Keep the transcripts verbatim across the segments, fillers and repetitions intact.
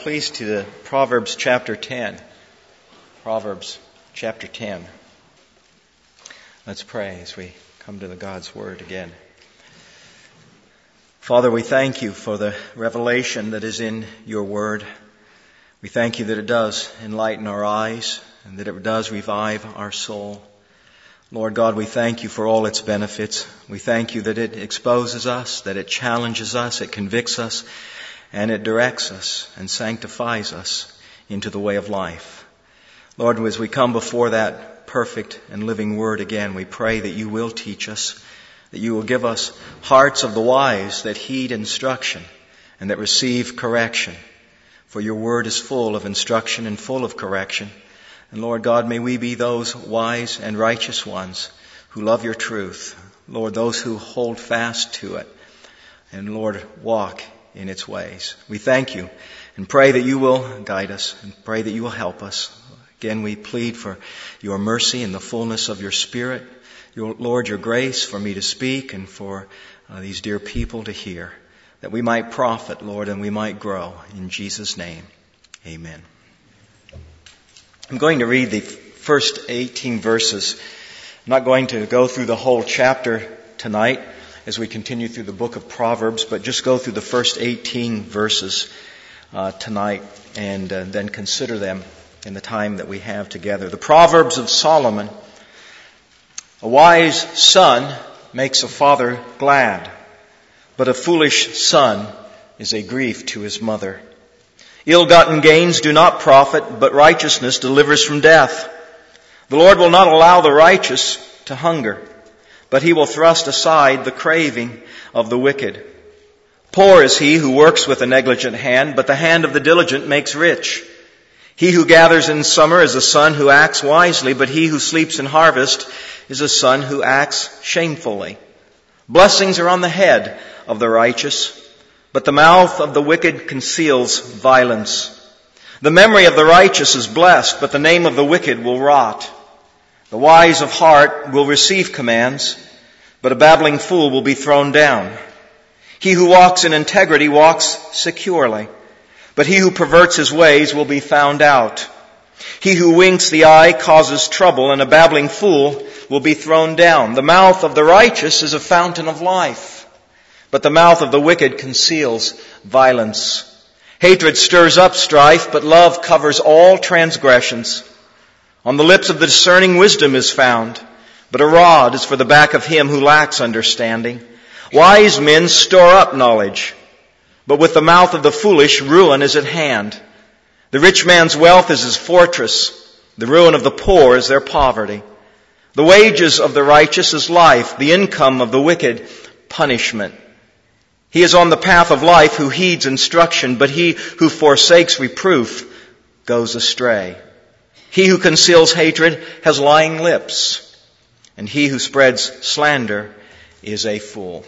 please, to the Proverbs chapter ten. Proverbs chapter ten. Let's pray as we come to the God's Word again. Father, we thank you for the revelation that is in your Word. We thank you that it does enlighten our eyes and that it does revive our soul. Lord God, we thank you for all its benefits. We thank you that it exposes us, that it challenges us, it convicts us, and it directs us and sanctifies us into the way of life. Lord, as we come before that perfect and living Word again, we pray that you will teach us, that you will give us hearts of the wise that heed instruction and that receive correction. For your Word is full of instruction and full of correction. And Lord God, may we be those wise and righteous ones who love your truth. Lord, those who hold fast to it. And Lord, walk in its ways. We thank you and pray that you will guide us and pray that you will help us. Again, we plead for your mercy and the fullness of your Spirit. Your, Lord, your grace for me to speak and for uh, these dear people to hear, that we might profit, Lord, and we might grow. In Jesus' name, amen. I'm going to read the first eighteen verses. I'm not going to go through the whole chapter tonight as we continue through the book of Proverbs, but just go through the first eighteen verses uh, tonight and uh, then consider them in the time that we have together. The Proverbs of Solomon. A wise son makes a father glad, but a foolish son is a grief to his mother. Ill-gotten gains do not profit, but righteousness delivers from death. The Lord will not allow the righteous to hunger, but he will thrust aside the craving of the wicked. Poor is he who works with a negligent hand, but the hand of the diligent makes rich. He who gathers in summer is a son who acts wisely, but he who sleeps in harvest is a son who acts shamefully. Blessings are on the head of the righteous, but the mouth of the wicked conceals violence. The memory of the righteous is blessed, but the name of the wicked will rot. The wise of heart will receive commands, but a babbling fool will be thrown down. He who walks in integrity walks securely, but he who perverts his ways will be found out. He who winks the eye causes trouble, and a babbling fool will be thrown down. The mouth of the righteous is a fountain of life, but the mouth of the wicked conceals violence. Hatred stirs up strife, but love covers all transgressions. On the lips of the discerning wisdom is found, but a rod is for the back of him who lacks understanding. Wise men store up knowledge, but with the mouth of the foolish ruin is at hand. The rich man's wealth is his fortress. The ruin of the poor is their poverty. The wages of the righteous is life. The income of the wicked, punishment. He is on the path of life who heeds instruction, but he who forsakes reproof goes astray. He who conceals hatred has lying lips, and he who spreads slander is a fool.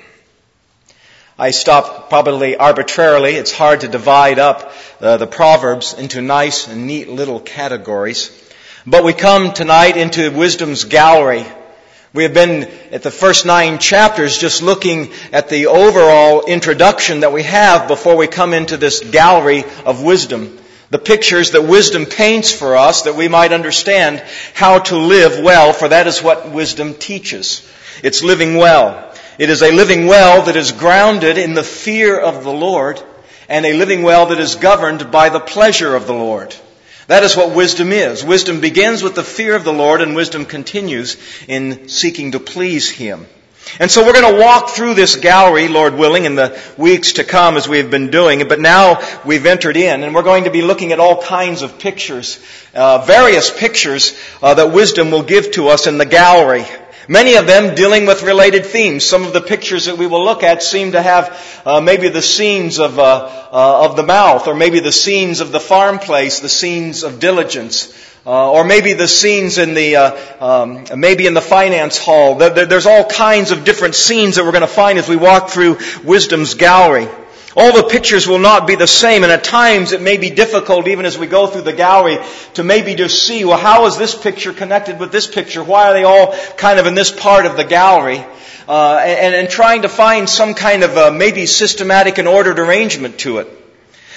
I stopped probably arbitrarily. It's hard to divide up uh, the Proverbs into nice and neat little categories. But we come tonight into wisdom's gallery. We have been at the first nine chapters just looking at the overall introduction that we have before we come into this gallery of wisdom. The pictures that wisdom paints for us that we might understand how to live well, for that is what wisdom teaches. It's living well. It is a living well that is grounded in the fear of the Lord and a living well that is governed by the pleasure of the Lord. That is what wisdom is. Wisdom begins with the fear of the Lord, and wisdom continues in seeking to please Him. And so we're going to walk through this gallery, Lord willing, in the weeks to come as we've been doing. But now we've entered in, and we're going to be looking at all kinds of pictures, uh, various pictures uh, that wisdom will give to us in the gallery. Many of them dealing with related themes. Some of the pictures that we will look at seem to have uh, maybe the scenes of uh, uh, of the mouth, or maybe the scenes of the farm place, the scenes of diligence, uh, or maybe the scenes in the uh, um, maybe in the finance hall. There's all kinds of different scenes that we're going to find as we walk through wisdom's gallery. All the pictures will not be the same, and at times it may be difficult, even as we go through the gallery, to maybe just see, well, how is this picture connected with this picture? Why are they all kind of in this part of the gallery? Uh, and, and trying to find some kind of uh, maybe systematic and ordered arrangement to it.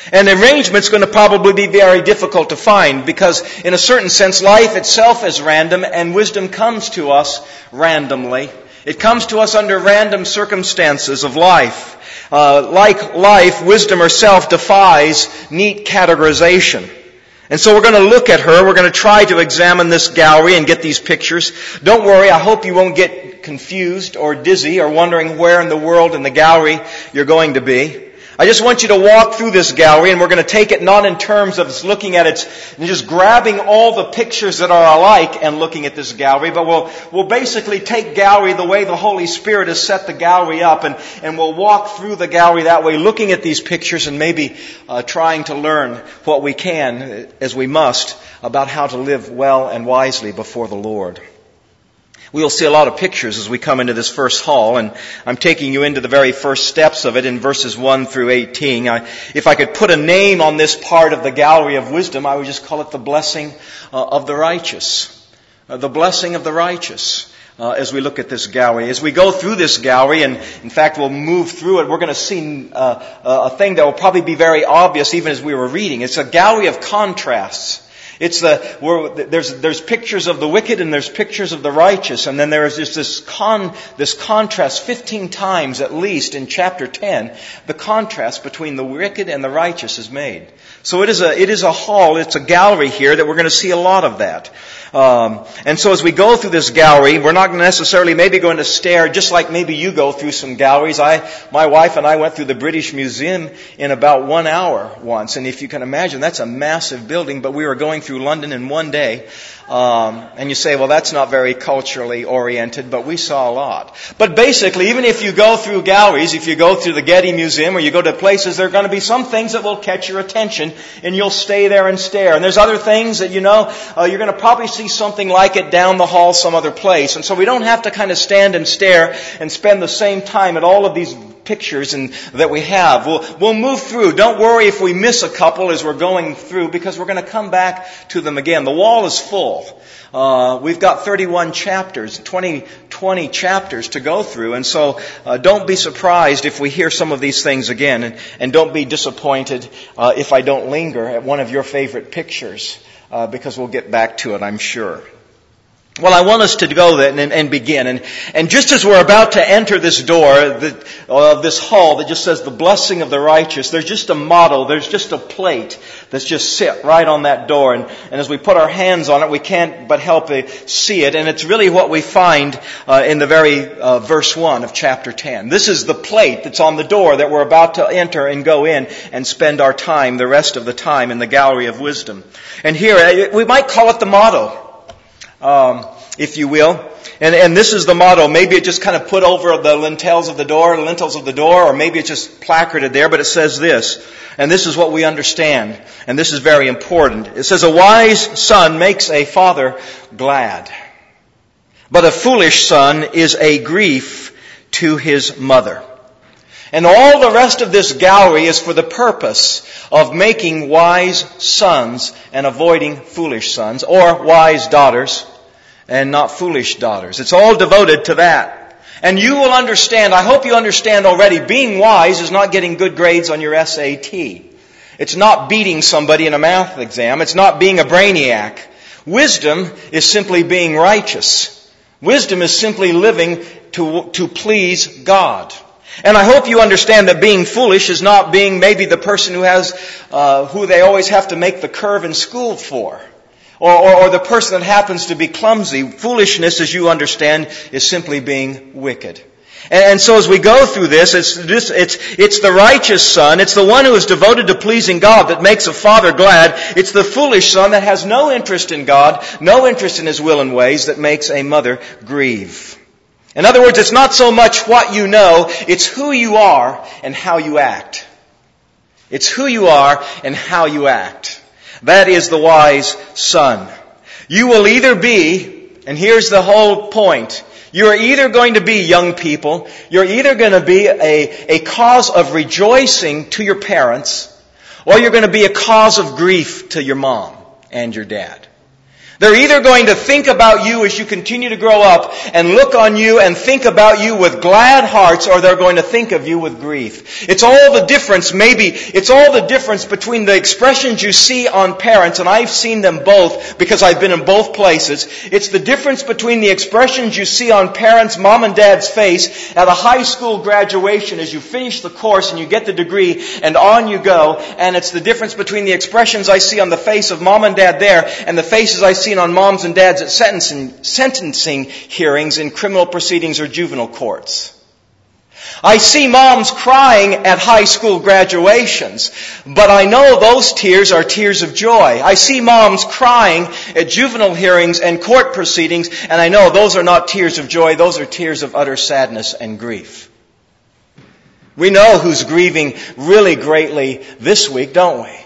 And the arrangement's going to probably be very difficult to find because in a certain sense life itself is random and wisdom comes to us randomly. It comes to us under random circumstances of life. Uh, like life, wisdom herself defies neat categorization. And so we're going to look at her. We're going to try to examine this gallery and get these pictures. Don't worry, I hope you won't get confused or dizzy or wondering where in the world in the gallery you're going to be. I just want you to walk through this gallery, and we're going to take it not in terms of looking at it and just grabbing all the pictures that are alike and looking at this gallery, but we'll, we'll basically take gallery the way the Holy Spirit has set the gallery up, and, and we'll walk through the gallery that way, looking at these pictures and maybe uh, trying to learn what we can, as we must, about how to live well and wisely before the Lord. We'll see a lot of pictures as we come into this first hall, and I'm taking you into the very first steps of it in verses one through eighteen. I, if I could put a name on this part of the gallery of wisdom, I would just call it the blessing uh, of the righteous. Uh, the blessing of the righteous. Uh, as we look at this gallery. As we go through this gallery, and in fact we'll move through it, we're going to see uh, a thing that will probably be very obvious even as we were reading. It's a gallery of contrasts. It's the, where there's, there's pictures of the wicked and there's pictures of the righteous. And then there's just this con, this contrast fifteen times at least in chapter ten. The contrast between the wicked and the righteous is made. So it is a, it is a hall, it's a gallery here that we're going to see a lot of that. Um, and so as we go through this gallery, we're not necessarily maybe going to stare, just like maybe you go through some galleries. I, my wife and I went through the British Museum in about one hour once. And if you can imagine, that's a massive building, but we were going through London in one day. Um, and you say, well, that's not very culturally oriented, but we saw a lot. But basically, even if you go through galleries, if you go through the Getty Museum or you go to places, there are going to be some things that will catch your attention and you'll stay there and stare. And there's other things that, you know, uh, you're going to probably see something like it down the hall some other place. And so we don't have to kind of stand and stare and spend the same time at all of these pictures and that we have. We'll, we'll move through. Don't worry if we miss a couple as we're going through, because we're going to come back to them again. The wall is full. Uh, we've got thirty-one chapters, twenty, twenty chapters to go through. And so uh, don't be surprised if we hear some of these things again. And, and don't be disappointed uh, if I don't linger at one of your favorite pictures, uh, because we'll get back to it, I'm sure. Well, I want us to go there and, and begin. And, and just as we're about to enter this door, the, uh, this hall that just says the blessing of the righteous, there's just a motto, there's just a plate that's just sit right on that door. And, and as we put our hands on it, we can't but help uh, see it. And it's really what we find uh, in the very uh, verse one of chapter ten. This is the plate that's on the door that we're about to enter and go in and spend our time, the rest of the time, in the gallery of wisdom. And here, we might call it the motto. Um, if you will. And, and this is the motto. Maybe it just kind of put over the lintels of the door, the lintels of the door, or maybe it's just placarded there, but it says this. And this is what we understand. And this is very important. It says, a wise son makes a father glad, but a foolish son is a grief to his mother. And all the rest of this gallery is for the purpose of making wise sons and avoiding foolish sons, or wise daughters and not foolish daughters. It's all devoted to that. And you will understand, I hope you understand already, being wise is not getting good grades on your S A T. It's not beating somebody in a math exam. It's not being a brainiac. Wisdom is simply being righteous. Wisdom is simply living to, to please God. And I hope you understand that being foolish is not being maybe the person who has, uh, who they always have to make the curve in school for. Or, or, or the person that happens to be clumsy. Foolishness, as you understand, is simply being wicked. And, and so as we go through this, it's, this, it's, it's the righteous son, it's the one who is devoted to pleasing God that makes a father glad. It's the foolish son that has no interest in God, no interest in His will and ways, that makes a mother grieve. In other words, it's not so much what you know, it's who you are and how you act. It's who you are and how you act. That is the wise son. You will either be, and here's the whole point, you are either going to be, young people, you're either going to be a, a cause of rejoicing to your parents, or you're going to be a cause of grief to your mom and your dad. They're either going to think about you as you continue to grow up and look on you and think about you with glad hearts, or they're going to think of you with grief. It's all the difference, maybe, it's all the difference between the expressions you see on parents, and I've seen them both because I've been in both places. It's the difference between the expressions you see on parents, mom and dad's face at a high school graduation as you finish the course and you get the degree and on you go, and it's the difference between the expressions I see on the face of mom and dad there and the faces I see on moms and dads at sentencing, sentencing hearings in criminal proceedings or juvenile courts. I see moms crying at high school graduations, but I know those tears are tears of joy. I see moms crying at juvenile hearings and court proceedings, and I know those are not tears of joy, those are tears of utter sadness and grief. We know who's grieving really greatly this week, don't we?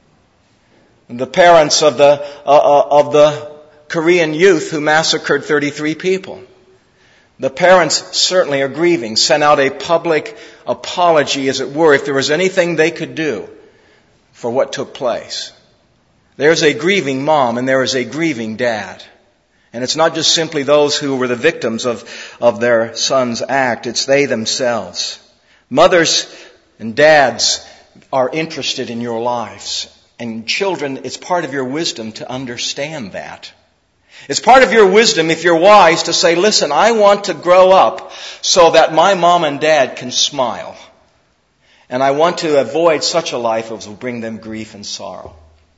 The parents of the uh, of the Korean youth who massacred thirty-three people. The parents certainly are grieving, sent out a public apology, as it were, if there was anything they could do for what took place. There's a grieving mom and there is a grieving dad. And it's not just simply those who were the victims of, of their son's act, it's they themselves. Mothers and dads are interested in your lives. And children, it's part of your wisdom to understand that. It's part of your wisdom, if you're wise, to say, listen, I want to grow up so that my mom and dad can smile. And I want to avoid such a life as will bring them grief and sorrow.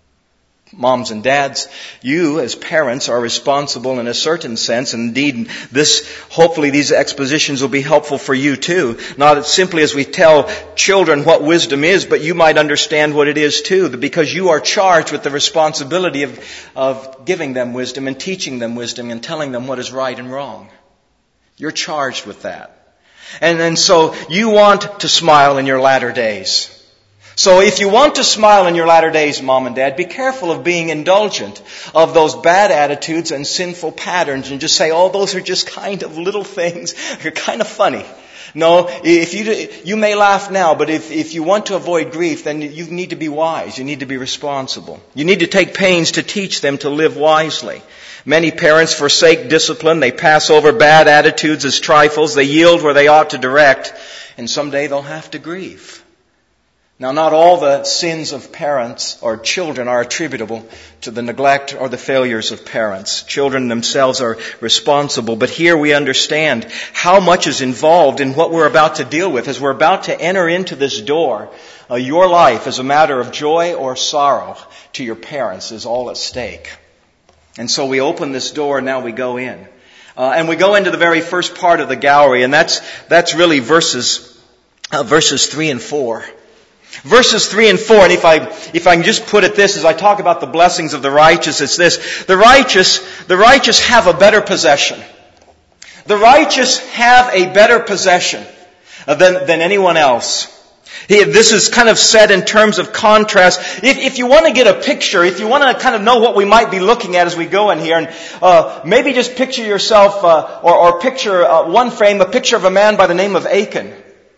Moms and dads, you as parents are responsible in a certain sense. Indeed, this, hopefully these expositions will be helpful for you too. Not simply as we tell children what wisdom is, but you might understand what it is too. Because you are charged with the responsibility of, of giving them wisdom and teaching them wisdom and telling them what is right and wrong. You're charged with that. And, and so you want to smile in your latter days. So if you want to smile in your latter days, mom and dad, be careful of being indulgent of those bad attitudes and sinful patterns and just say, oh, those are just kind of little things. They're kind of funny. No, if you you may laugh now, but if, if you want to avoid grief, then you need to be wise. You need to be responsible. You need to take pains to teach them to live wisely. Many parents forsake discipline. They pass over bad attitudes as trifles. They yield where they ought to direct. And someday they'll have to grieve. Now, not all the sins of parents or children are attributable to the neglect or the failures of parents. Children themselves are responsible. But here we understand how much is involved in what we're about to deal with. As we're about to enter into this door, uh, your life as a matter of joy or sorrow to your parents is all at stake. And so we open this door and now we go in. Uh, and we go into the very first part of the gallery, and that's that's really verses uh, verses three and four. Verses three and four, and if I if I can just put it this, as I talk about the blessings of the righteous, it's this. The righteous, the righteous have a better possession. The righteous have a better possession than, than anyone else. This is kind of said in terms of contrast. If, if you want to get a picture, if you want to kind of know what we might be looking at as we go in here, and uh, maybe just picture yourself, uh, or, or picture uh, one frame, a picture of a man by the name of Achan.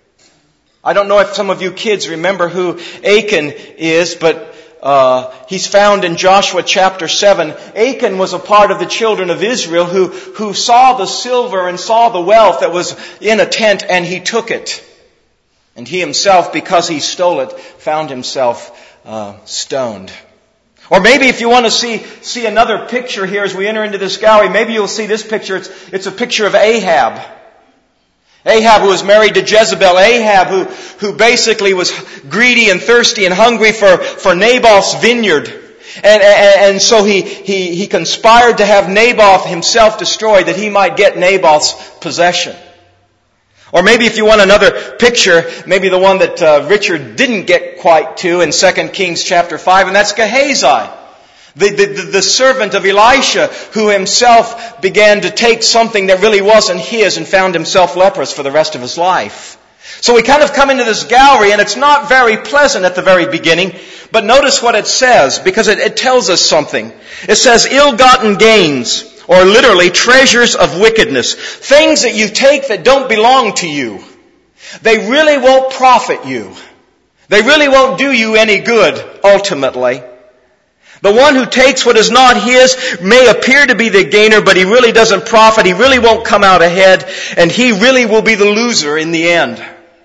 I don't know if some of you kids remember who Achan is, but uh, he's found in Joshua chapter seven. Achan was a part of the children of Israel who, who saw the silver and saw the wealth that was in a tent, and he took it. And he himself, because he stole it, found himself uh, stoned. Or maybe if you want to see see another picture here as we enter into this gallery, maybe you'll see this picture. It's, it's a picture of Ahab. Ahab, who was married to Jezebel. Ahab, who, who basically was greedy and thirsty and hungry for, for Naboth's vineyard. And, and, and so he, he, he conspired to have Naboth himself destroyed that he might get Naboth's possession. Or maybe if you want another picture, maybe the one that uh, Richard didn't get quite to in Second Kings chapter five, and that's Gehazi. The, the, the servant of Elisha, who himself began to take something that really wasn't his and found himself leprous for the rest of his life. So we kind of come into this gallery, and it's not very pleasant at the very beginning, but notice what it says, because it, it tells us something. It says, ill-gotten gains, or literally treasures of wickedness, things that you take that don't belong to you. They really won't profit you. They really won't do you any good, ultimately. The one who takes what is not his may appear to be the gainer, but he really doesn't profit. He really won't come out ahead, and he really will be the loser in the end.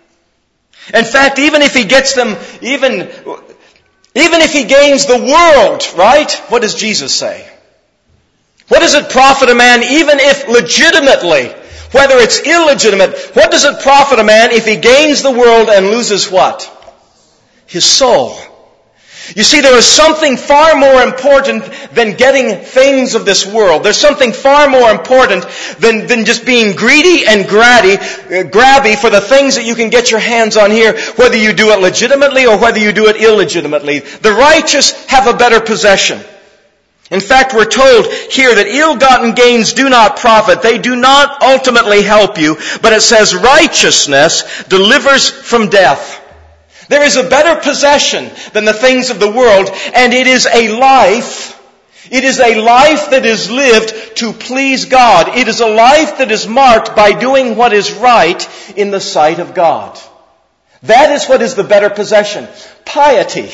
In fact, even if he gets them, even, even if he gains the world, right? What does Jesus say? What does it profit a man even if legitimately, whether it's illegitimate, what does it profit a man if he gains the world and loses what? His soul. You see, there is something far more important than getting things of this world. There's something far more important than, than just being greedy and grabby, uh, grabby for the things that you can get your hands on here, whether you do it legitimately or whether you do it illegitimately. The righteous have a better possession. In fact, we're told here that ill-gotten gains do not profit. They do not ultimately help you, but it says righteousness delivers from death. There is a better possession than the things of the world, and it is a life, it is a life that is lived to please God. It is a life that is marked by doing what is right in the sight of God. That is what is the better possession. Piety.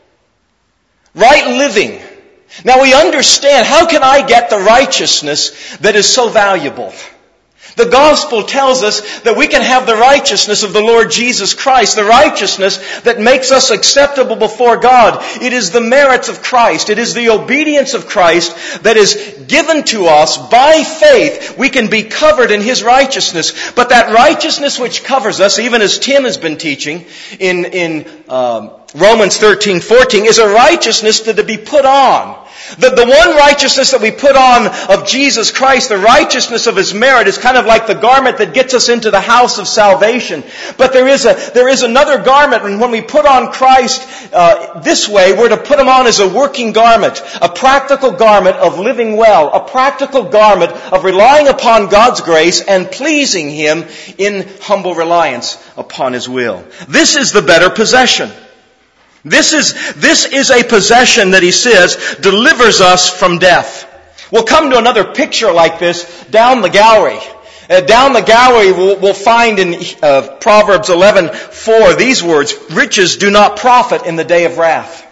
Right living. Now we understand, how can I get the righteousness that is so valuable? The gospel tells us that we can have the righteousness of the Lord Jesus Christ, the righteousness that makes us acceptable before God. It is the merits of Christ. It is the obedience of Christ that is given to us by faith. We can be covered in His righteousness. But that righteousness which covers us, even as Tim has been teaching in, in um, Romans thirteen fourteen, is a righteousness that to be put on. The, the one righteousness that we put on of Jesus Christ, the righteousness of His merit, is kind of like the garment that gets us into the house of salvation. But there is a there is another garment, and when we put on Christ uh, this way, we're to put Him on as a working garment, a practical garment of living well, a practical garment of relying upon God's grace and pleasing Him in humble reliance upon His will. This is the better possession. This is, this is a possession that he says delivers us from death. We'll come to another picture like this down the gallery. Uh, down the gallery we'll, we'll find in uh, Proverbs eleven four these words, riches do not profit in the day of wrath.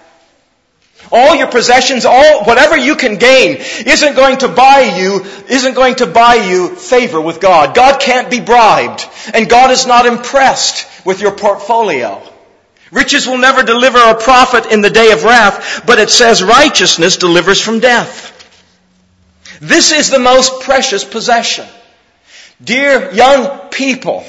All your possessions, all, whatever you can gain isn't going to buy you, isn't going to buy you favor with God. God can't be bribed, and God is not impressed with your portfolio. Riches will never deliver a profit in the day of wrath, but it says righteousness delivers from death. This is the most precious possession. Dear young people,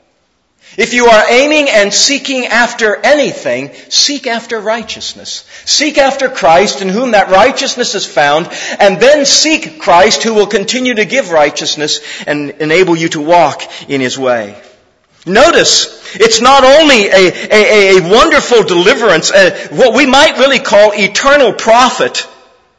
if you are aiming and seeking after anything, seek after righteousness. Seek after Christ in whom that righteousness is found, and then seek Christ who will continue to give righteousness and enable you to walk in His way. Notice, it's not only a, a, a wonderful deliverance, a, what we might really call eternal profit,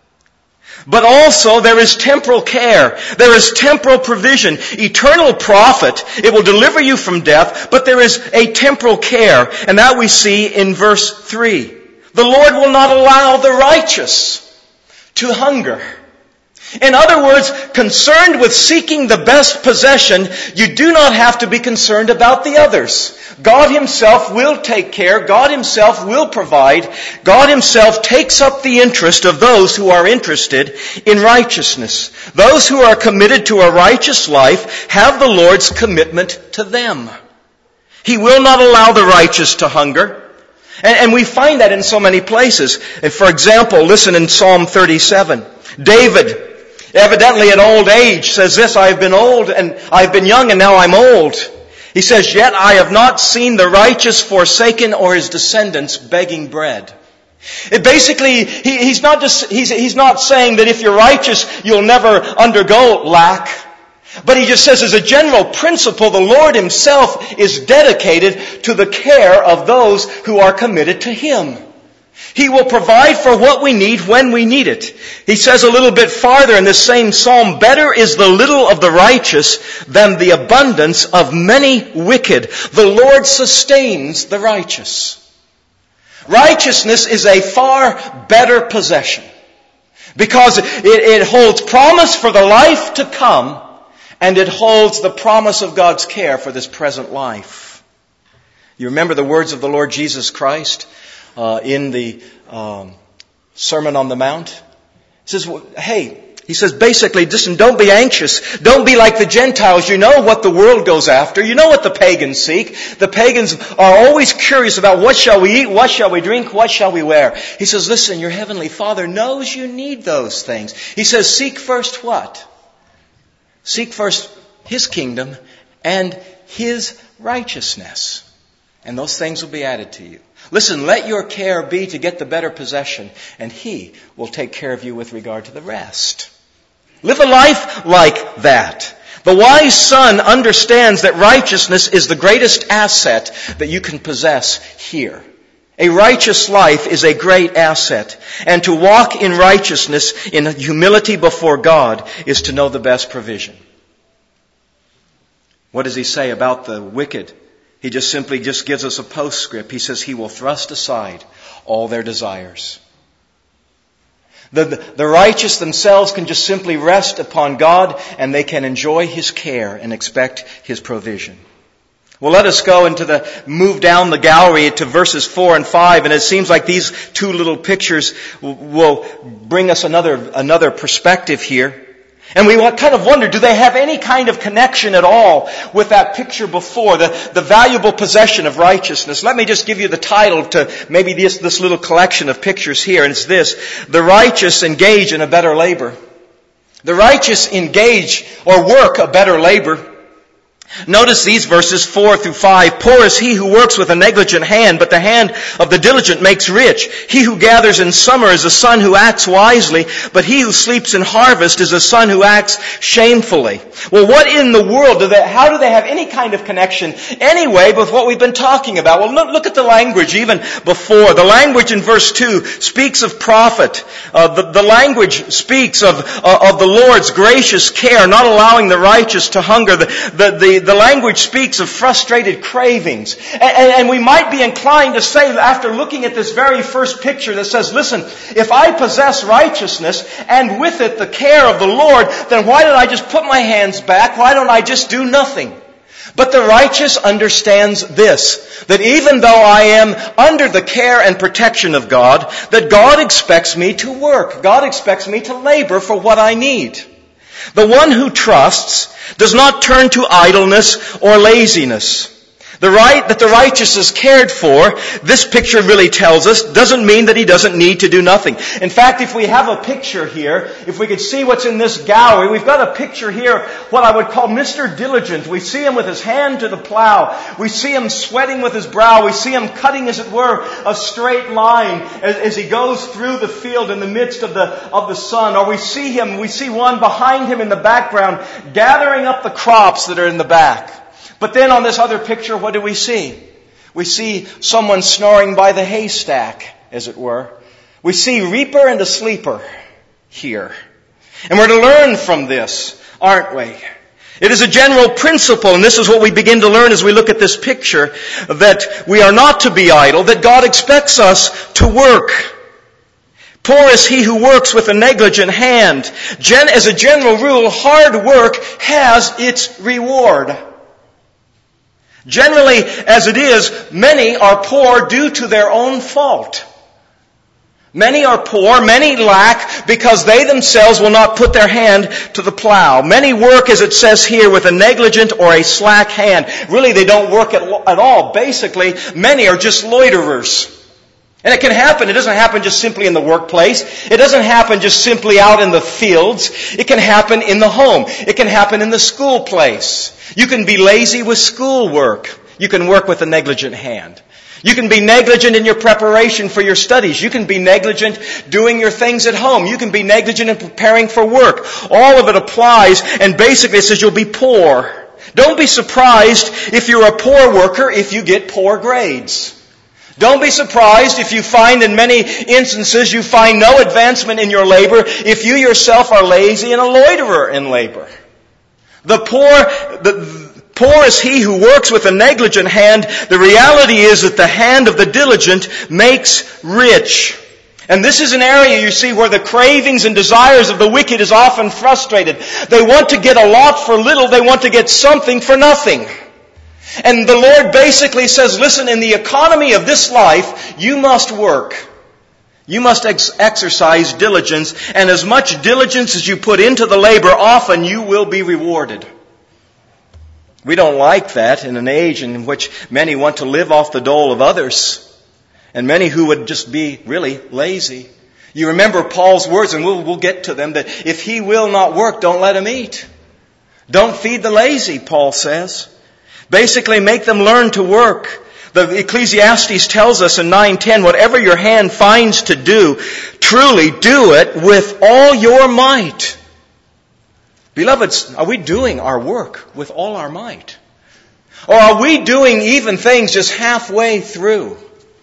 but also there is temporal care. There is temporal provision. Eternal profit, it will deliver you from death, but there is a temporal care, and that we see in verse three. The Lord will not allow the righteous to hunger. In other words, concerned with seeking the best possession, you do not have to be concerned about the others. God Himself will take care. God Himself will provide. God Himself takes up the interest of those who are interested in righteousness. Those who are committed to a righteous life have the Lord's commitment to them. He will not allow the righteous to hunger. And, and we find that in so many places. And for example, listen in Psalm thirty-seven. David, evidently at old age, says this, I have been old and I have been young and now I'm old. He says, yet I have not seen the righteous forsaken or his descendants begging bread. It basically, he, he's not just, he's, he's not saying that if you're righteous, you'll never undergo lack. But he just says as a general principle, the Lord Himself is dedicated to the care of those who are committed to Him. He will provide for what we need when we need it. He says a little bit farther in this same psalm, better is the little of the righteous than the abundance of many wicked. The Lord sustains the righteous. Righteousness is a far better possession because it, it holds promise for the life to come, and it holds the promise of God's care for this present life. You remember the words of the Lord Jesus Christ? Uh, in the um, Sermon on the Mount. He says, well, hey, he says basically, listen, don't be anxious. Don't be like the Gentiles. You know what the world goes after. You know what the pagans seek. The pagans are always curious about what shall we eat, what shall we drink, what shall we wear. He says, listen, your heavenly Father knows you need those things. He says, seek first what? Seek first His kingdom and His righteousness. And those things will be added to you. Listen, let your care be to get the better possession, and He will take care of you with regard to the rest. Live a life like that. The wise son understands that righteousness is the greatest asset that you can possess here. A righteous life is a great asset. And to walk in righteousness, in humility before God, is to know the best provision. What does he say about the wicked? He just simply just gives us a postscript. He says he will thrust aside all their desires. The, the righteous themselves can just simply rest upon God, and they can enjoy His care and expect His provision. Well, let us go into the, move down the gallery to verses four and five, and it seems like these two little pictures will, will bring us another, another perspective here. And we kind of wonder, do they have any kind of connection at all with that picture before, the, the valuable possession of righteousness? Let me just give you the title to maybe this, this little collection of pictures here, and it's this: The righteous engage in a better labor. The righteous engage or work a better labor. Notice these verses four through five. Poor is he who works with a negligent hand, but the hand of the diligent makes rich. He who gathers in summer is a son who acts wisely, but he who sleeps in harvest is a son who acts shamefully. Well, what in the world do they, how do they have any kind of connection anyway with what we've been talking about? Well, look, look at the language even before. The language in verse two speaks of profit. Uh, the, the language speaks of, uh, of the Lord's gracious care, not allowing the righteous to hunger. The, the, the The language speaks of frustrated cravings. And, and, and we might be inclined to say, after looking at this very first picture that says, listen, if I possess righteousness and with it the care of the Lord, then why don't I just put my hands back? Why don't I just do nothing? But the righteous understands this, that even though I am under the care and protection of God, that God expects me to work. God expects me to labor for what I need. The one who trusts does not turn to idleness or laziness. The right that the righteous is cared for, this picture really tells us, doesn't mean that he doesn't need to do nothing. In fact, if we have a picture here, if we could see what's in this gallery, we've got a picture here, what I would call Mister Diligent. We see him with his hand to the plow. We see him sweating with his brow. We see him cutting, as it were, a straight line as, as he goes through the field in the midst of the, of the sun. Or we see him, we see one behind him in the background gathering up the crops that are in the back. But then on this other picture, what do we see? We see someone snoring by the haystack, as it were. We see reaper and a sleeper here. And we're to learn from this, aren't we? It is a general principle, and this is what we begin to learn as we look at this picture, that we are not to be idle, that God expects us to work. Poor is he who works with a negligent hand. Gen- as a general rule, hard work has its reward. Generally, as it is, many are poor due to their own fault. Many are poor, many lack because they themselves will not put their hand to the plow. Many work, as it says here, with a negligent or a slack hand. Really, they don't work at, at all. Basically, many are just loiterers. And it can happen. It doesn't happen just simply in the workplace. It doesn't happen just simply out in the fields. It can happen in the home. It can happen in the school place. You can be lazy with schoolwork. You can work with a negligent hand. You can be negligent in your preparation for your studies. You can be negligent doing your things at home. You can be negligent in preparing for work. All of it applies, and basically it says you'll be poor. Don't be surprised if you're a poor worker if you get poor grades. Don't be surprised if you find in many instances you find no advancement in your labor if you yourself are lazy and a loiterer in labor. The poor, the poor is he who works with a negligent hand. The reality is that the hand of the diligent makes rich. And this is an area, you see, where the cravings and desires of the wicked is often frustrated. They want to get a lot for little. They want to get something for nothing. And the Lord basically says, listen, in the economy of this life, you must work. You must ex- exercise diligence, and as much diligence as you put into the labor, often you will be rewarded. We don't like that in an age in which many want to live off the dole of others, and many who would just be really lazy. You remember Paul's words, and we'll, we'll get to them, that if he will not work, don't let him eat. Don't feed the lazy, Paul says. Basically, make them learn to work. The Ecclesiastes tells us in nine ten, whatever your hand finds to do, truly do it with all your might. Beloveds, are we doing our work with all our might? Or are we doing even things just halfway through?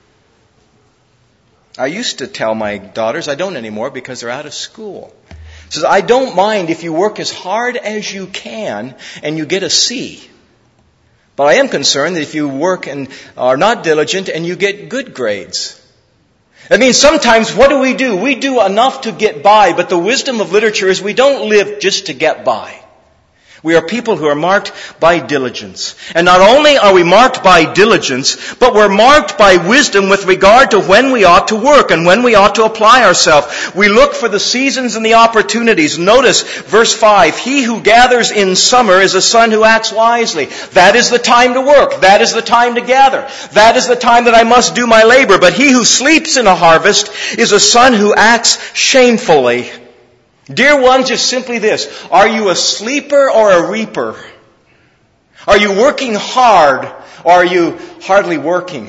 I used to tell my daughters, I don't anymore because they're out of school. I says, I don't mind if you work as hard as you can and you get a C. But I am concerned that if you work and are not diligent and you get good grades. I mean, sometimes what do we do? We do enough to get by, but the wisdom of literature is we don't live just to get by. We are people who are marked by diligence. And not only are we marked by diligence, but we're marked by wisdom with regard to when we ought to work and when we ought to apply ourselves. We look for the seasons and the opportunities. Notice verse five, he who gathers in summer is a son who acts wisely. That is the time to work. That is the time to gather. That is the time that I must do my labor. But he who sleeps in a harvest is a son who acts shamefully. Dear ones, just simply this. Are you a sleeper or a reaper? Are you working hard or are you hardly working?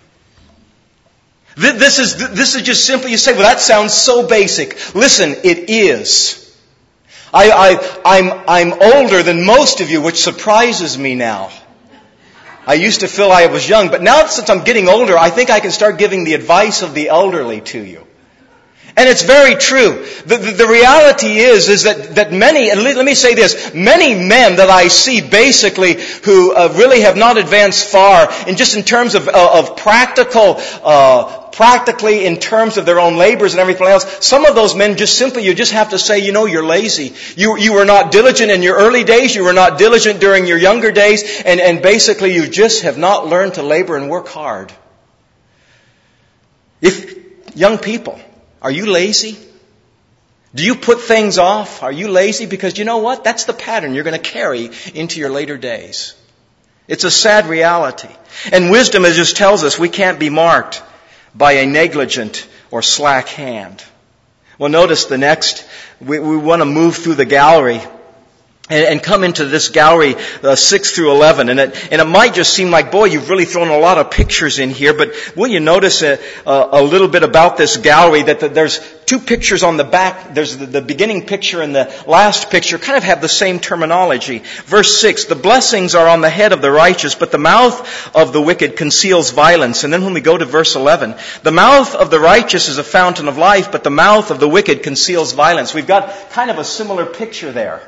This is, this is just simply, you say, well, that sounds so basic. Listen, it is. I, I, I'm, I'm older than most of you, which surprises me now. I used to feel I was young, but now since I'm getting older, I think I can start giving the advice of the elderly to you. And it's very true. The, the, the reality is, is that, that many, and let me say this, many men that I see basically who uh, really have not advanced far, and just in terms of, uh, of practical, uh, practically in terms of their own labors and everything else, some of those men just simply, you just have to say, you know, you're lazy. You, you were not diligent in your early days, you were not diligent during your younger days, and, and basically you just have not learned to labor and work hard. If, young people, are you lazy? Do you put things off? Are you lazy? Because you know what? That's the pattern you're going to carry into your later days. It's a sad reality. And wisdom, it just tells us we can't be marked by a negligent or slack hand. Well, notice the next. We, we want to move through the gallery and, and come into this gallery, uh, six through eleven. And it, and it might just seem like, boy, you've really thrown a lot of pictures in here. But will you notice a, a, a little bit about this gallery, that the, there's two pictures on the back. There's the, the beginning picture and the last picture kind of have the same terminology. Verse six, the blessings are on the head of the righteous, but the mouth of the wicked conceals violence. And then when we go to verse eleven, the mouth of the righteous is a fountain of life, but the mouth of the wicked conceals violence. We've got kind of a similar picture there.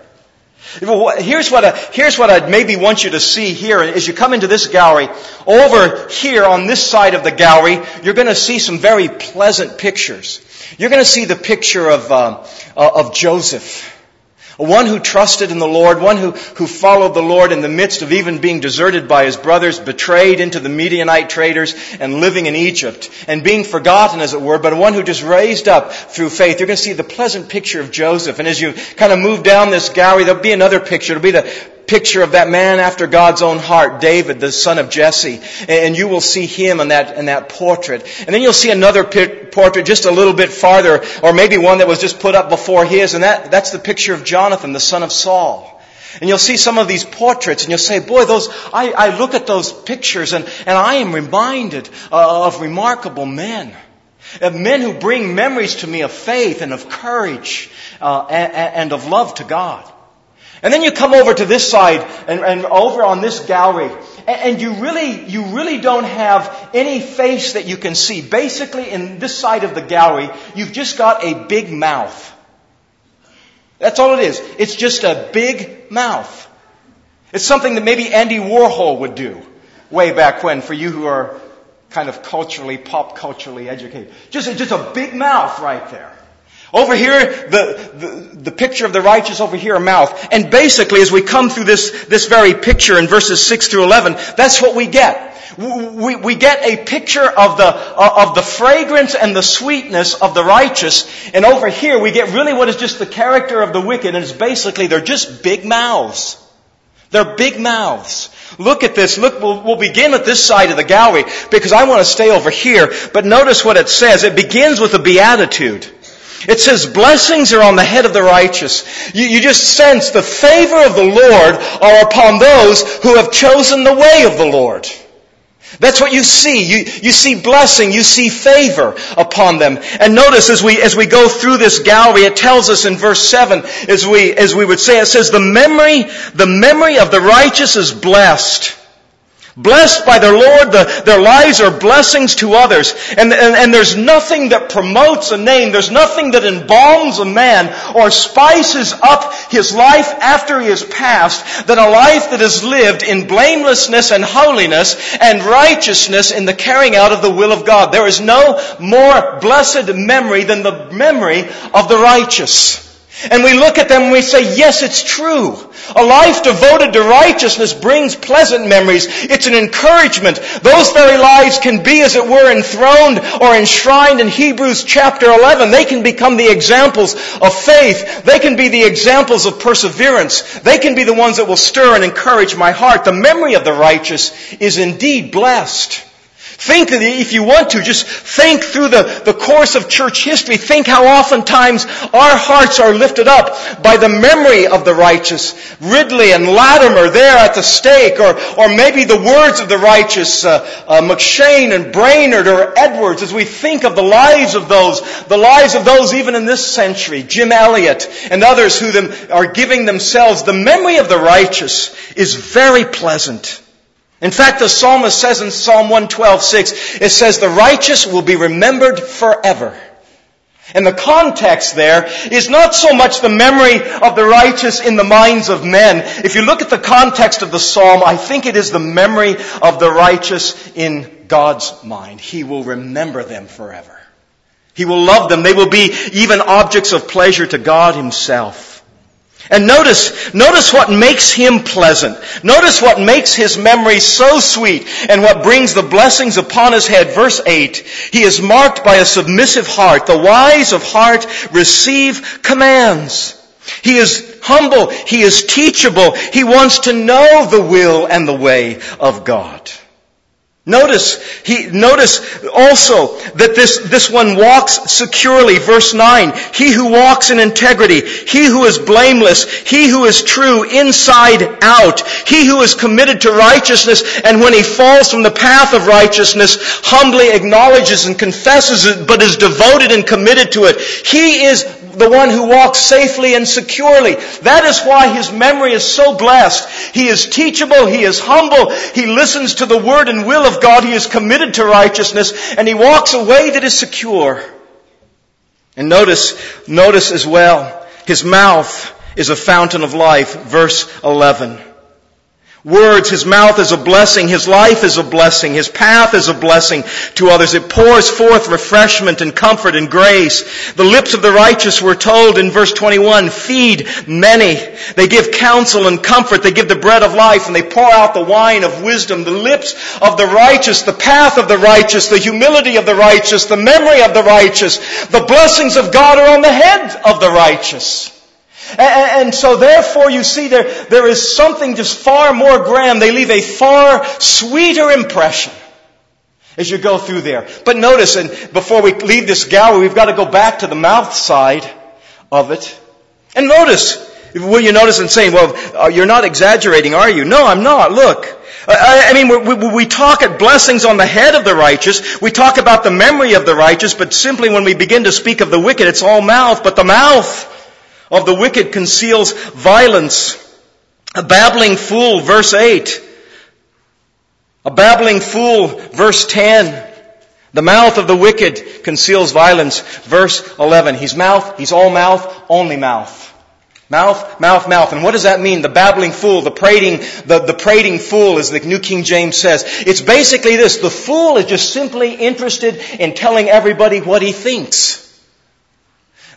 Here's what I, here's what I'd maybe want you to see here. As you come into this gallery, over here on this side of the gallery, you're going to see some very pleasant pictures. You're going to see the picture of, uh, of Joseph. One who trusted in the Lord, one who, who followed the Lord in the midst of even being deserted by his brothers, betrayed into the Midianite traders, and living in Egypt, and being forgotten, as it were, but one who just raised up through faith. You're going to see the pleasant picture of Joseph. And as you kind of move down this gallery, there'll be another picture. It'll be the picture of that man after God's own heart, David, the son of Jesse. And you will see him in that, in that portrait. And then you'll see another portrait just a little bit farther, or maybe one that was just put up before his, and that, that's the picture of Jonathan, the son of Saul. And you'll see some of these portraits, and you'll say, boy, those, I, I look at those pictures, and, and I am reminded uh, of remarkable men. Of men who bring memories to me of faith and of courage uh, and, and of love to God. And then you come over to this side and, and over on this gallery, and, and you really, you really don't have any face that you can see. Basically, in this side of the gallery, you've just got a big mouth. That's all it is. It's just a big mouth. It's something that maybe Andy Warhol would do way back when, for you who are kind of culturally, pop culturally educated. Just, just a big mouth right there. Over here, the, the, the picture of the righteous, over here, a mouth. And basically, as we come through this, this very picture in verses six through eleven, that's what we get. We, we get a picture of the, of the fragrance and the sweetness of the righteous. And over here, we get really what is just the character of the wicked. And it's basically, they're just big mouths. They're big mouths. Look at this. Look, we'll, we'll begin at this side of the gallery because I want to stay over here. But notice what it says. It begins with a beatitude. It says, blessings are on the head of the righteous. You, you just sense the favor of the Lord are upon those who have chosen the way of the Lord. That's what you see. You, you see blessing, you see favor upon them. And notice as we, as we go through this gallery, it tells us in verse seven, as we, as we would say, it says, the memory, the memory of the righteous is blessed. Blessed by their Lord, the, their lives are blessings to others. And, and, and there's nothing that promotes a name, there's nothing that embalms a man or spices up his life after he has passed than a life that is lived in blamelessness and holiness and righteousness in the carrying out of the will of God. There is no more blessed memory than the memory of the righteous. And we look at them and we say, yes, it's true. A life devoted to righteousness brings pleasant memories. It's an encouragement. Those very lives can be, as it were, enthroned or enshrined in Hebrews chapter eleven. They can become the examples of faith. They can be the examples of perseverance. They can be the ones that will stir and encourage my heart. The memory of the righteous is indeed blessed. Think, if you want to, just think through the, the course of church history. Think how oftentimes our hearts are lifted up by the memory of the righteous. Ridley and Latimer there at the stake, or, or maybe the words of the righteous, uh, uh, McShane and Brainerd or Edwards, as we think of the lives of those, the lives of those even in this century, Jim Elliot and others who them, are giving themselves. The memory of the righteous is very pleasant. In fact, the psalmist says in Psalm one twelve six, it says, the righteous will be remembered forever. And the context there is not so much the memory of the righteous in the minds of men. If you look at the context of the psalm, I think it is the memory of the righteous in God's mind. He will remember them forever. He will love them. They will be even objects of pleasure to God Himself. And notice, notice what makes him pleasant. Notice what makes his memory so sweet and what brings the blessings upon his head. Verse eight, he is marked by a submissive heart. The wise of heart receive commands. He is humble. He is teachable. He wants to know the will and the way of God. Notice, he, notice also that this, this one walks securely. Verse nine, he who walks in integrity, he who is blameless, he who is true inside out, he who is committed to righteousness, and when he falls from the path of righteousness, humbly acknowledges and confesses it, but is devoted and committed to it. He is the one who walks safely and securely. That is why his memory is so blessed. He is teachable, he is humble, he listens to the word and will of God, he is committed to righteousness, and he walks a way that is secure. And notice, notice as well, his mouth is a fountain of life. Verse eleven. Words, his mouth is a blessing, his life is a blessing, his path is a blessing to others. It pours forth refreshment and comfort and grace. The lips of the righteous, we're told in verse twenty-one, feed many. They give counsel and comfort. They give the bread of life, and they pour out the wine of wisdom. The lips of the righteous, the path of the righteous, the humility of the righteous, the memory of the righteous, the blessings of God are on the head of the righteous. And so therefore you see there, there is something just far more grand. They leave a far sweeter impression as you go through there. But notice, and before we leave this gallery, we've got to go back to the mouth side of it. And notice, will you notice and say, well, you're not exaggerating, are you? No, I'm not. Look. I, I mean, we, we, we talk at blessings on the head of the righteous. We talk about the memory of the righteous, but simply when we begin to speak of the wicked, it's all mouth. But the mouth of the wicked conceals violence. A babbling fool, verse eight. A babbling fool, verse ten. The mouth of the wicked conceals violence, verse eleven. He's mouth, he's all mouth, only mouth. Mouth, mouth, mouth. And what does that mean? The babbling fool, the prating, the, the prating fool, as the New King James says. It's basically this. The fool is just simply interested in telling everybody what he thinks.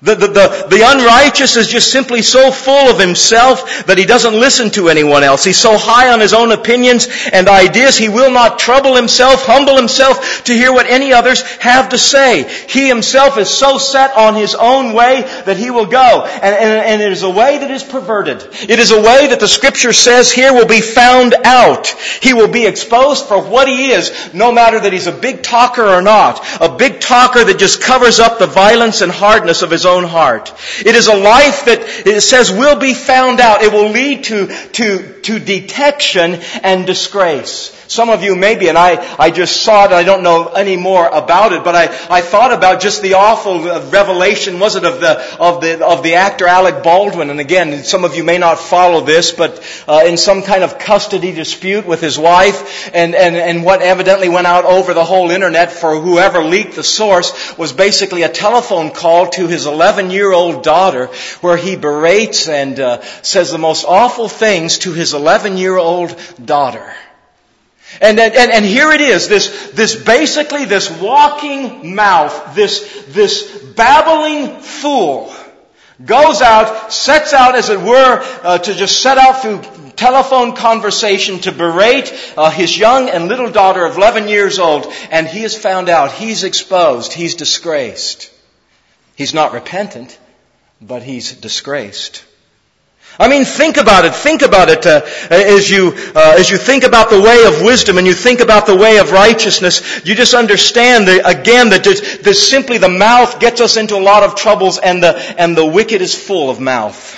The, the, the, the unrighteous is just simply so full of himself that he doesn't listen to anyone else. He's so high on his own opinions and ideas, he will not trouble himself, humble himself to hear what any others have to say. He himself is so set on his own way that he will go. And, and, and it is a way that is perverted. It is a way that the Scripture says here will be found out. He will be exposed for what he is, no matter that he's a big talker or not. A big talker that just covers up the violence and hardness of his own own heart. It is a life that it says will be found out. It will lead to, to, to detection and disgrace. Some of you maybe, and I, I just saw it, I don't know any more about it, but I, I thought about just the awful revelation, was it, of the, of the, of the actor Alec Baldwin. And again, some of you may not follow this, but uh, in some kind of custody dispute with his wife, and, and, and what evidently went out over the whole internet for whoever leaked the source was basically a telephone call to his eleven-year-old daughter where he berates and uh, says the most awful things to his eleven-year-old daughter. And, and, and here it is, this, this basically this walking mouth, this, this babbling fool goes out, sets out as it were, uh, to just set out through telephone conversation to berate uh, his young and little daughter of eleven years old. And he has found out, he's exposed, he's disgraced. He's not repentant, but he's disgraced. I mean, think about it. Think about it uh, as you uh, as you think about the way of wisdom and you think about the way of righteousness. You just understand that, again, that this simply the mouth gets us into a lot of troubles, and the and the wicked is full of mouth.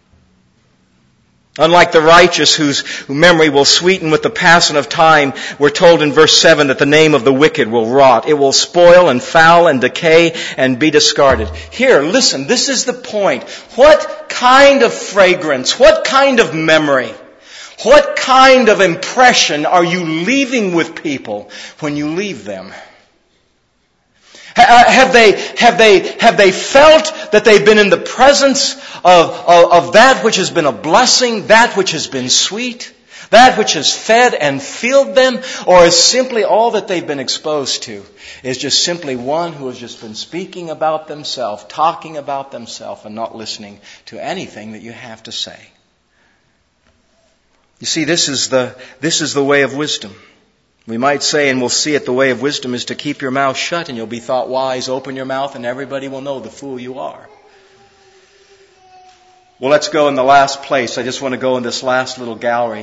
Unlike the righteous, whose memory will sweeten with the passing of time, we're told in verse seven that the name of the wicked will rot. It will spoil and foul and decay and be discarded. Here, listen, this is the point. What kind of fragrance, what kind of memory, what kind of impression are you leaving with people when you leave them? Have they, have they, have they felt that they've been in the presence of, of, of that which has been a blessing, that which has been sweet, that which has fed and filled them? Or is simply all that they've been exposed to is just simply one who has just been speaking about themselves, talking about themselves, and not listening to anything that you have to say? You see, this is the, this is the way of wisdom. We might say, and we'll see it, the way of wisdom is to keep your mouth shut and you'll be thought wise. Open your mouth and everybody will know the fool you are. Well, let's go in the last place. I just want to go in this last little gallery.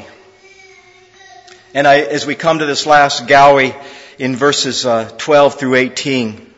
And I, as we come to this last gallery in verses uh, twelve through eighteen,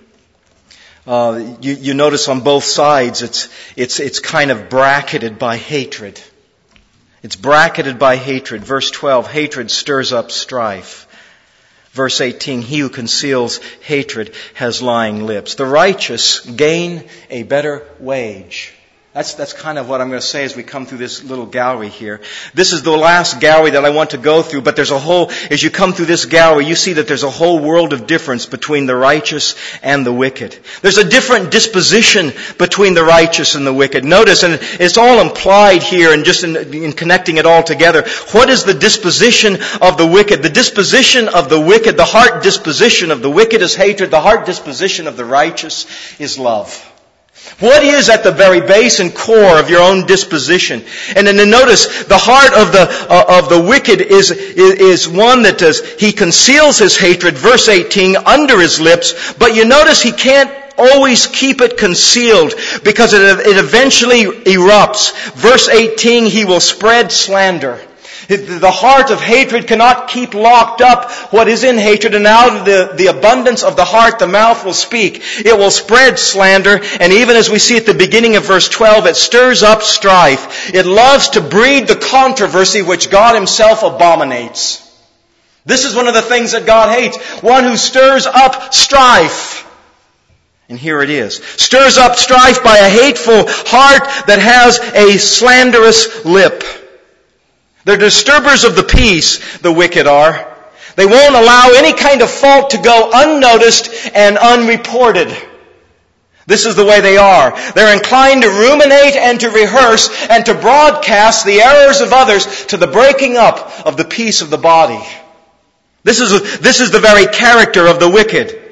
uh, you, you notice on both sides it's, it's, it's kind of bracketed by hatred. It's bracketed by hatred. Verse twelve, hatred stirs up strife. Verse eighteen, he who conceals hatred has lying lips. The righteous gain a better wage. That's, that's kind of what I'm going to say as we come through this little gallery here. This is the last gallery that I want to go through, but there's a whole, as you come through this gallery, you see that there's a whole world of difference between the righteous and the wicked. There's a different disposition between the righteous and the wicked. Notice, and it's all implied here and just in, in connecting it all together. What is the disposition of the wicked? The disposition of the wicked, the heart disposition of the wicked is hatred. The heart disposition of the righteous is love. What is at the very base and core of your own disposition? And then notice the heart of the uh, of the wicked is, is is one that does he conceals his hatred, verse eighteen, under his lips, but you notice he can't always keep it concealed because it, it eventually erupts. Verse eighteen, he will spread slander. The heart of hatred cannot keep locked up what is in hatred, and out of the, the abundance of the heart the mouth will speak. It will spread slander, and even as we see at the beginning of verse twelve, it stirs up strife. It loves to breed the controversy which God Himself abominates. This is one of the things that God hates. One who stirs up strife. And here it is. Stirs up strife by a hateful heart that has a slanderous lip. They're disturbers of the peace, the wicked are. They won't allow any kind of fault to go unnoticed and unreported. This is the way they are. They're inclined to ruminate and to rehearse and to broadcast the errors of others to the breaking up of the peace of the body. This is, this is the very character of the wicked.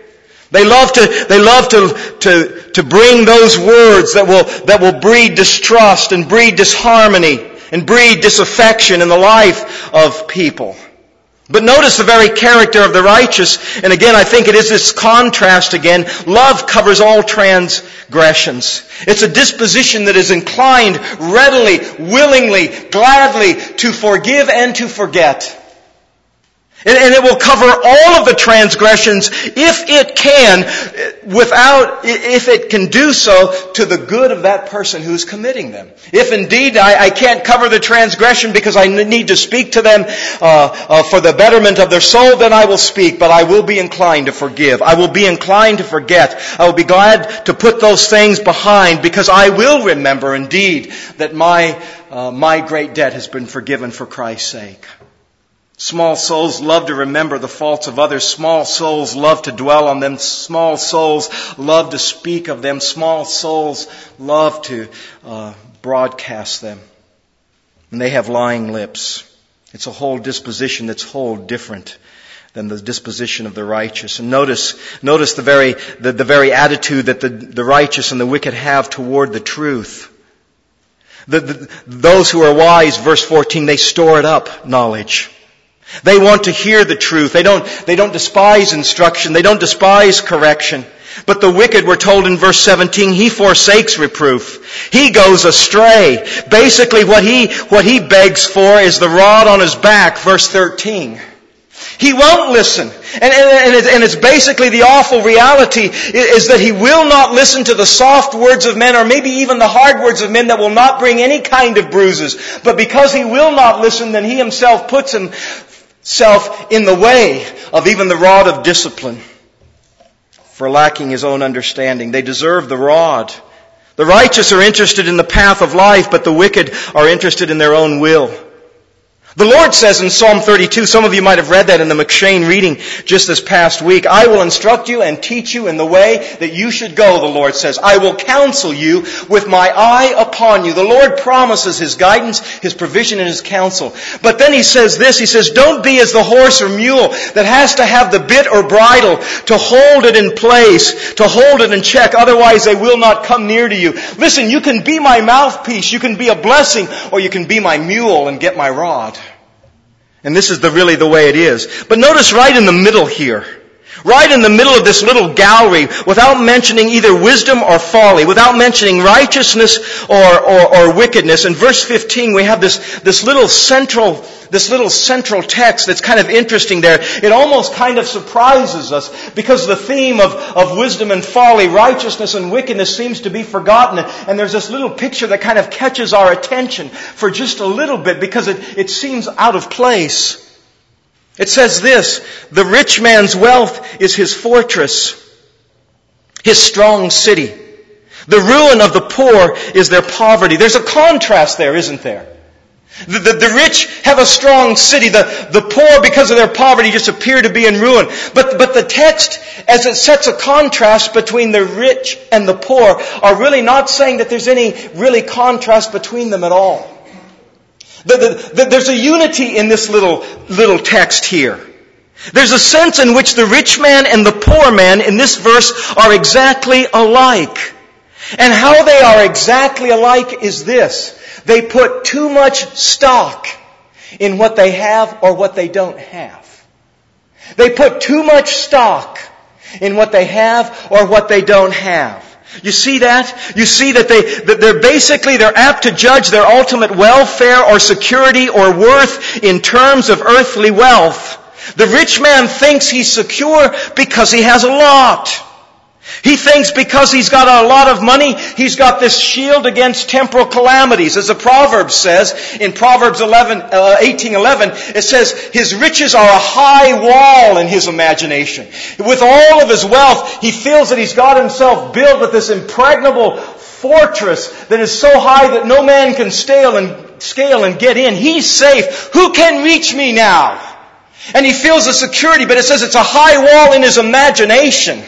They love to, they love to, to, to bring those words that will, that will breed distrust and breed disharmony and breed disaffection in the life of people. But notice the very character of the righteous, and again I think it is this contrast again. Love covers all transgressions. It's a disposition that is inclined readily, willingly, gladly to forgive and to forget. And it will cover all of the transgressions if it can, without, if it can do so to the good of that person who's committing them. If indeed I, I can't cover the transgression because I need to speak to them uh, uh, for the betterment of their soul, then I will speak, but I will be inclined to forgive. I will be inclined to forget. I will be glad to put those things behind because I will remember indeed that my, uh, my great debt has been forgiven for Christ's sake. Small souls love to remember the faults of others. Small souls love to dwell on them. Small souls love to speak of them. Small souls love to uh, broadcast them. And they have lying lips. It's a whole disposition that's whole different than the disposition of the righteous. And notice, notice the very, the, the very attitude that the, the righteous and the wicked have toward the truth. The, the, those who are wise, verse fourteen, they store it up, knowledge. They want to hear the truth. They don't, they don't despise instruction. They don't despise correction. But the wicked, we're told in verse seventeen, he forsakes reproof. He goes astray. Basically what he, what he begs for is the rod on his back, verse thirteen. He won't listen. And, and, and it's basically the awful reality is that he will not listen to the soft words of men or maybe even the hard words of men that will not bring any kind of bruises. But because he will not listen, then he himself puts himself in the way of even the rod of discipline for lacking his own understanding. They deserve the rod. The righteous are interested in the path of life, but the wicked are interested in their own will. The Lord says in Psalm thirty-two, some of you might have read that in the McShane reading just this past week, I will instruct you and teach you in the way that you should go, the Lord says. I will counsel you with my eye upon you. The Lord promises His guidance, His provision, and His counsel. But then He says this, He says, don't be as the horse or mule that has to have the bit or bridle to hold it in place, to hold it in check, otherwise they will not come near to you. Listen, you can be my mouthpiece, you can be a blessing, or you can be my mule and get my rod. And this is the, really the way it is. But notice right in the middle here, right in the middle of this little gallery, without mentioning either wisdom or folly, without mentioning righteousness or, or, or wickedness, in verse fifteen we have this, this little central This little central text that's kind of interesting there. It almost kind of surprises us because the theme of, of wisdom and folly, righteousness and wickedness seems to be forgotten. And there's this little picture that kind of catches our attention for just a little bit because it, it seems out of place. It says this, the rich man's wealth is his fortress, his strong city. The ruin of the poor is their poverty. There's a contrast there, isn't there? The, the, the rich have a strong city. The, the poor, because of their poverty, just appear to be in ruin. But, but the text, as it sets a contrast between the rich and the poor, are really not saying that there's any really contrast between them at all. The, the, the, there's a unity in this little, little text here. There's a sense in which the rich man and the poor man in this verse are exactly alike. And how they are exactly alike is this. They put too much stock in what they have or what they don't have. They put too much stock in what they have or what they don't have. You see that? You see that they, that they're basically, they're apt to judge their ultimate welfare or security or worth in terms of earthly wealth. The rich man thinks he's secure because he has a lot. He thinks because he's got a lot of money, he's got this shield against temporal calamities. As the Proverbs says, in Proverbs eleven, uh, eighteen eleven, it says, his riches are a high wall in his imagination. With all of his wealth, he feels that he's got himself built with this impregnable fortress that is so high that no man can scale and, scale and get in. He's safe. Who can reach me now? And he feels the security, but it says it's a high wall in his imagination.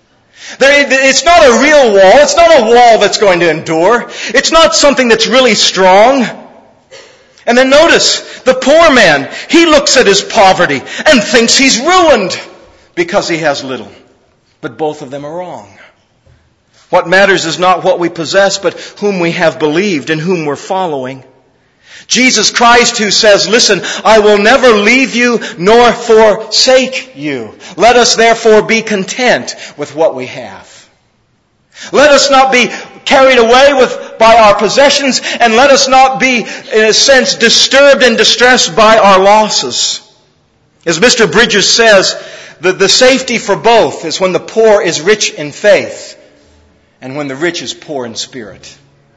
It's not a real wall. It's not a wall that's going to endure. It's not something that's really strong. And then notice, the poor man, he looks at his poverty and thinks he's ruined because he has little. But both of them are wrong. What matters is not what we possess, but whom we have believed and whom we're following. Jesus Christ, who says, listen, I will never leave you nor forsake you. Let us therefore be content with what we have. Let us not be carried away with by our possessions, and let us not be, in a sense, disturbed and distressed by our losses. As Mister Bridges says, the, the safety for both is when the poor is rich in faith and when the rich is poor in spirit.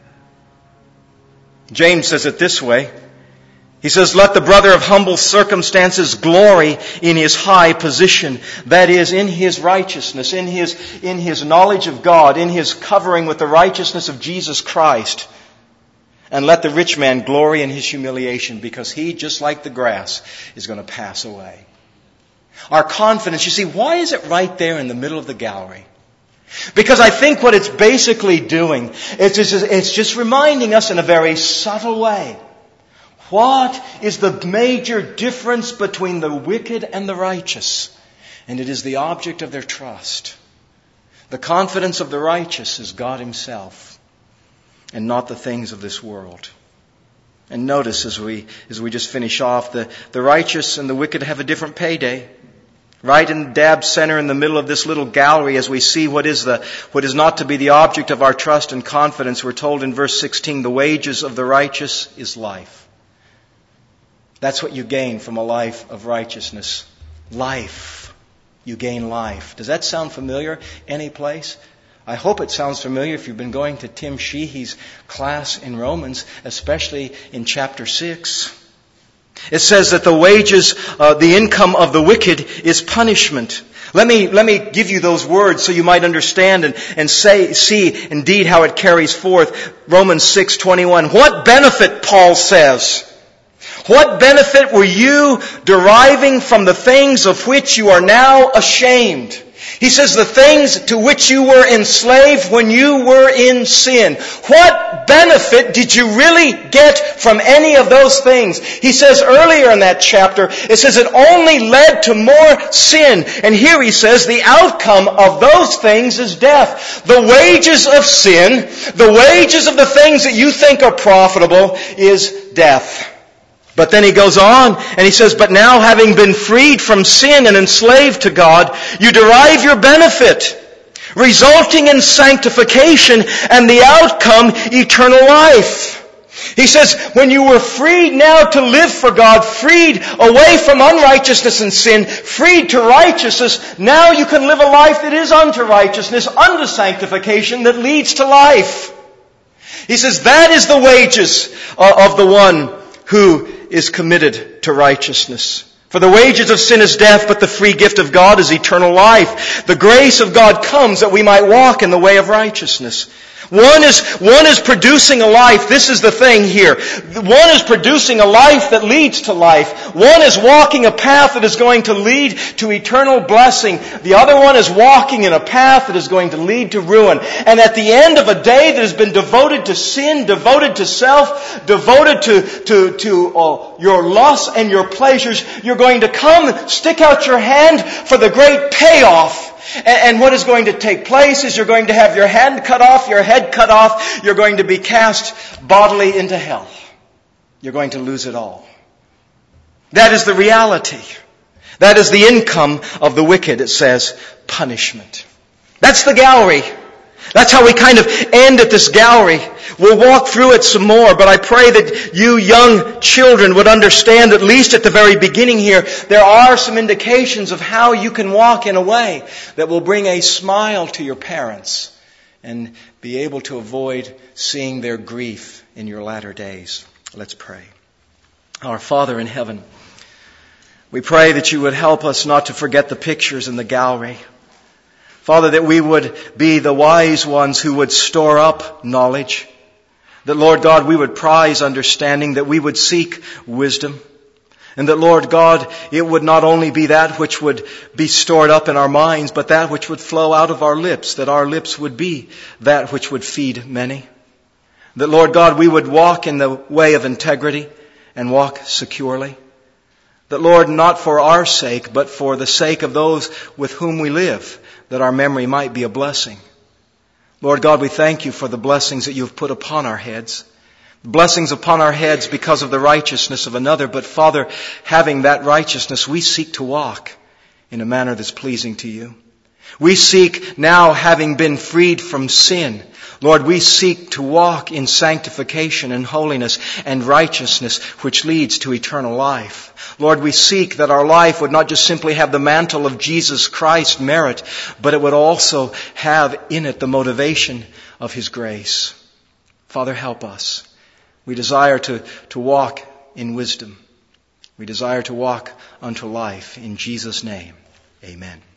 James says it this way. He says, let the brother of humble circumstances glory in his high position. That is, in his righteousness, in his, in his knowledge of God, in his covering with the righteousness of Jesus Christ. And let the rich man glory in his humiliation, because he, just like the grass, is going to pass away. Our confidence, you see, why is it right there in the middle of the gallery? Because I think what it's basically doing, it's just, it's just reminding us in a very subtle way, what is the major difference between the wicked and the righteous? And it is the object of their trust. The confidence of the righteous is God Himself, and not the things of this world. And notice as we as we just finish off, the, the righteous and the wicked have a different payday. Right in the dab center in the middle of this little gallery, as we see what is the what is not to be the object of our trust and confidence, we're told in verse sixteen, the wages of the righteous is life. That's what you gain from a life of righteousness. Life. You gain life. Does that sound familiar any place? I hope it sounds familiar if you've been going to Tim Sheehy's class in Romans, especially in chapter six. It says that the wages, uh, the income of the wicked is punishment. Let me, let me give you those words so you might understand and, and say, see indeed how it carries forth. Romans six twenty-one. What benefit, Paul says, what benefit were you deriving from the things of which you are now ashamed? He says the things to which you were enslaved when you were in sin. What benefit did you really get from any of those things? He says earlier in that chapter, it says it only led to more sin. And here he says the outcome of those things is death. The wages of sin, the wages of the things that you think are profitable is death. But then he goes on and he says, but now having been freed from sin and enslaved to God, you derive your benefit, resulting in sanctification and the outcome, eternal life. He says, when you were freed now to live for God, freed away from unrighteousness and sin, freed to righteousness, now you can live a life that is unto righteousness, unto sanctification, that leads to life. He says, that is the wages of the one who is committed to righteousness. For the wages of sin is death, but the free gift of God is eternal life. The grace of God comes that we might walk in the way of righteousness. One is, one is producing a life. This is the thing here. One is producing a life that leads to life. One is walking a path that is going to lead to eternal blessing. The other one is walking in a path that is going to lead to ruin. And at the end of a day that has been devoted to sin, devoted to self, devoted to, to, to uh, your lusts and your pleasures, you're going to come, stick out your hand for the great payoff. And what is going to take place is you're going to have your hand cut off, your head cut off. You're going to be cast bodily into hell. You're going to lose it all. That is the reality. That is the income of the wicked. It says punishment. That's the gallery. That's how we kind of end at this gallery. We'll walk through it some more, but I pray that you young children would understand, at least at the very beginning here, there are some indications of how you can walk in a way that will bring a smile to your parents and be able to avoid seeing their grief in your latter days. Let's pray. Our Father in heaven, we pray that you would help us not to forget the pictures in the gallery. Father, that we would be the wise ones who would store up knowledge. That, Lord God, we would prize understanding, that we would seek wisdom. And that, Lord God, it would not only be that which would be stored up in our minds, but that which would flow out of our lips, that our lips would be that which would feed many. That, Lord God, we would walk in the way of integrity and walk securely. That, Lord, not for our sake, but for the sake of those with whom we live, that our memory might be a blessing. Lord God, we thank you for the blessings that you've put upon our heads. Blessings upon our heads because of the righteousness of another. But Father, having that righteousness, we seek to walk in a manner that's pleasing to you. We seek now, having been freed from sin, Lord, we seek to walk in sanctification and holiness and righteousness, which leads to eternal life. Lord, we seek that our life would not just simply have the mantle of Jesus Christ merit, but it would also have in it the motivation of His grace. Father, help us. We desire to, to walk in wisdom. We desire to walk unto life. In Jesus' name, amen.